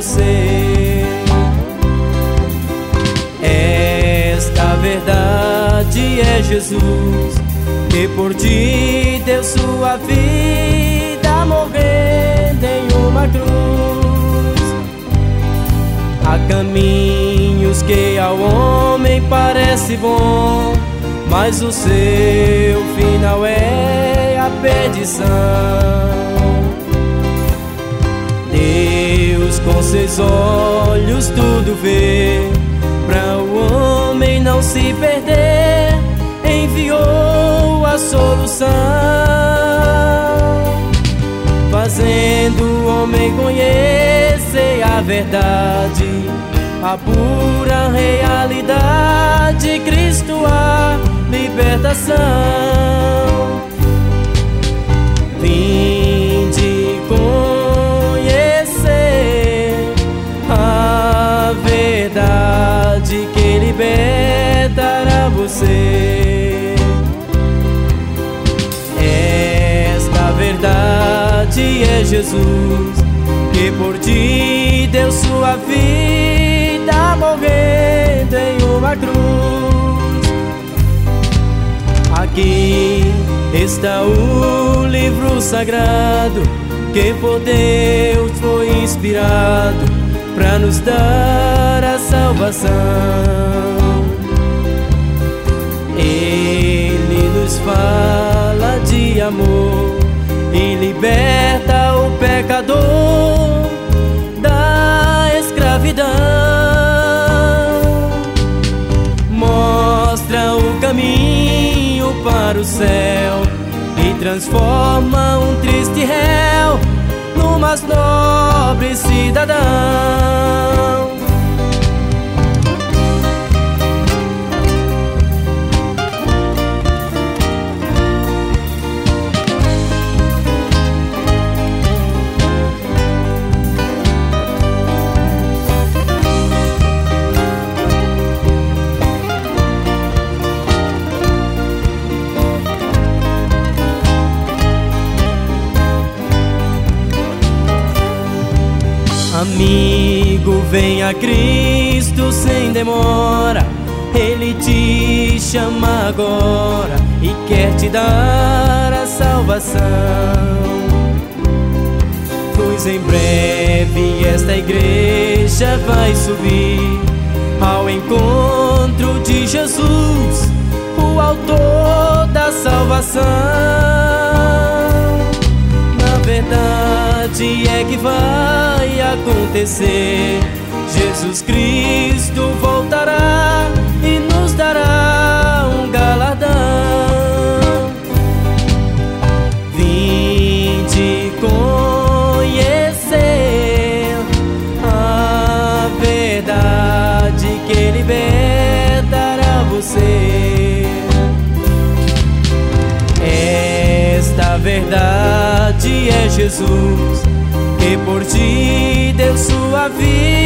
você. Esta verdade é Jesus, que por ti deu sua vida, morrendo em uma cruz. Há caminhos que ao homem parece bom, mas o seu final é a perdição. Deus com seus olhos tudo vê, para o homem não se perder, enviou a solução, fazendo o homem conhecer a verdade, a pura realidade. Cristo a libertação. Vinde conhecer a verdade que libertará você. Esta verdade é Jesus, que por ti deu sua vida, morrendo em uma cruz. Aqui está o livro sagrado, que por Deus foi inspirado para nos dar a salvação. Ele nos fala de amor e liberta o pecador da escravidão. Mostra o caminho para o céu e transforma um triste réu no mais nobre cidadão. Amigo, vem a Cristo sem demora, Ele te chama agora e quer te dar a salvação. Pois em breve esta igreja vai subir ao encontro de Jesus, o autor da salvação. Na verdade é que vai acontecer, Jesus Cristo voltará e nos dará um galardão. Vinde conhecer a verdade que libertará você. Esta verdade é Jesus, que por ti deu sua vida,